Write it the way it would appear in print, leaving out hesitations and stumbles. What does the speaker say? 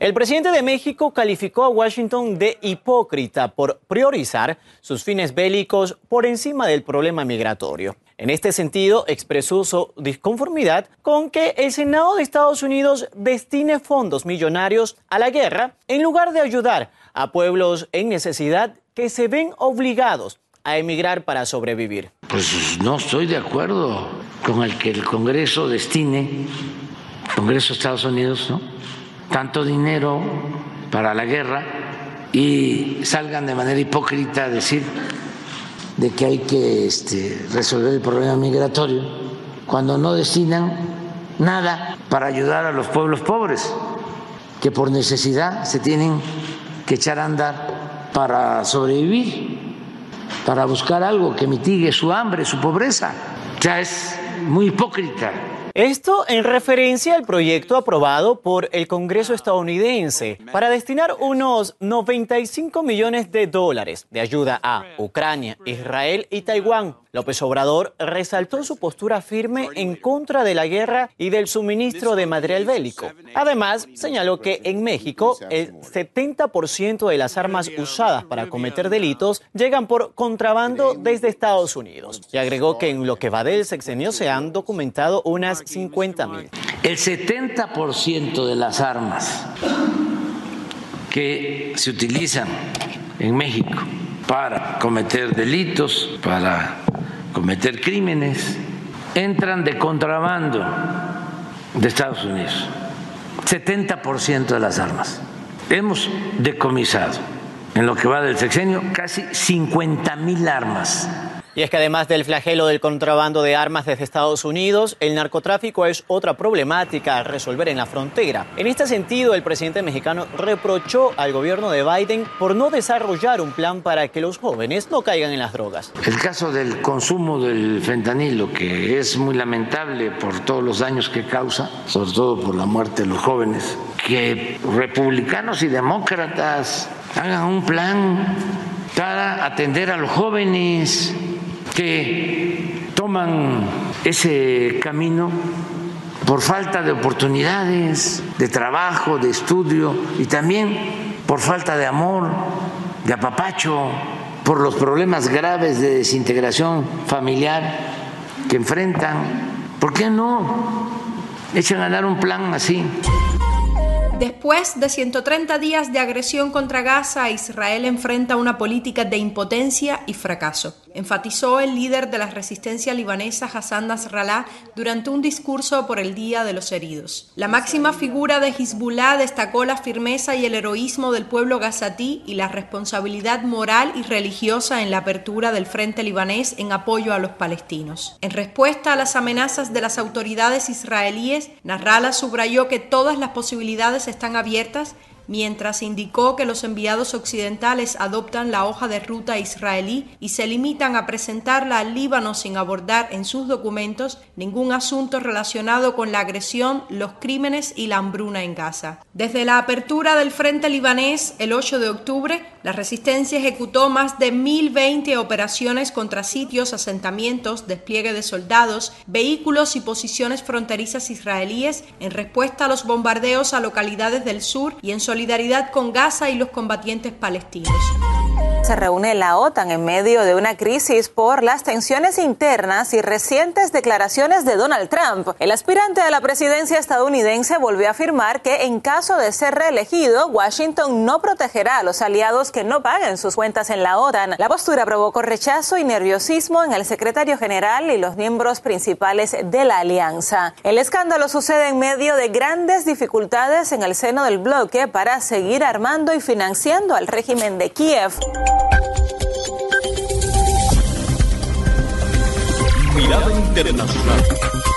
El presidente de México calificó a Washington de hipócrita por priorizar sus fines bélicos por encima del problema migratorio. En este sentido, expresó su disconformidad con que el Senado de Estados Unidos destine fondos millonarios a la guerra en lugar de ayudar a pueblos en necesidad que se ven obligados a emigrar para sobrevivir. Pues no estoy de acuerdo con el que el Congreso destine, el Congreso de Estados Unidos, ¿no?, tanto dinero para la guerra y salgan de manera hipócrita a decir de que hay que resolver el problema migratorio cuando no destinan nada para ayudar a los pueblos pobres que por necesidad se tienen que echar a andar para sobrevivir, para buscar algo que mitigue su hambre, su pobreza. O sea, es muy hipócrita. Esto en referencia al proyecto aprobado por el Congreso estadounidense para destinar unos $95 millones de ayuda a Ucrania, Israel y Taiwán. López Obrador resaltó su postura firme en contra de la guerra y del suministro de material bélico. Además, señaló que en México el 70% de las armas usadas para cometer delitos llegan por contrabando desde Estados Unidos. Y agregó que en lo que va del sexenio se han documentado unas 50,000. El 70% de las armas que se utilizan en México para cometer delitos, para cometer crímenes, entran de contrabando de Estados Unidos. 70% de las armas. Hemos decomisado en lo que va del sexenio casi 50,000 armas. Y es que además del flagelo del contrabando de armas desde Estados Unidos, el narcotráfico es otra problemática a resolver en la frontera. En este sentido, el presidente mexicano reprochó al gobierno de Biden por no desarrollar un plan para que los jóvenes no caigan en las drogas. El caso del consumo del fentanilo, que es muy lamentable por todos los daños que causa, sobre todo por la muerte de los jóvenes, que republicanos y demócratas hagan un plan para atender a los jóvenes que toman ese camino por falta de oportunidades de trabajo, de estudio y también por falta de amor, de apapacho, por los problemas graves de desintegración familiar que enfrentan. ¿Por qué no echan a dar un plan así? Después de 130 días de agresión contra Gaza, Israel enfrenta una política de impotencia y fracaso, enfatizó el líder de la resistencia libanesa Hassan Nasrallah durante un discurso por el Día de los Heridos. La máxima figura de Hezbollah destacó la firmeza y el heroísmo del pueblo gazatí y la responsabilidad moral y religiosa en la apertura del frente libanés en apoyo a los palestinos. En respuesta a las amenazas de las autoridades israelíes, Nasrallah subrayó que todas las posibilidades están abiertas, mientras indicó que los enviados occidentales adoptan la hoja de ruta israelí y se limitan a presentarla al Líbano sin abordar en sus documentos ningún asunto relacionado con la agresión, los crímenes y la hambruna en Gaza. Desde la apertura del frente libanés el 8 de octubre, la resistencia ejecutó más de 1.020 operaciones contra sitios, asentamientos, despliegue de soldados, vehículos y posiciones fronterizas israelíes en respuesta a los bombardeos a localidades del sur y en solidaridad con Gaza y los combatientes palestinos. Se reúne la OTAN en medio de una crisis por las tensiones internas y recientes declaraciones de Donald Trump. El aspirante a la presidencia estadounidense volvió a afirmar que en caso de ser reelegido, Washington no protegerá a los aliados que no paguen sus cuentas en la OTAN. La postura provocó rechazo y nerviosismo en el secretario general y los miembros principales de la alianza. El escándalo sucede en medio de grandes dificultades en el seno del bloque para seguir armando y financiando al régimen de Kiev. Mirada Internacional.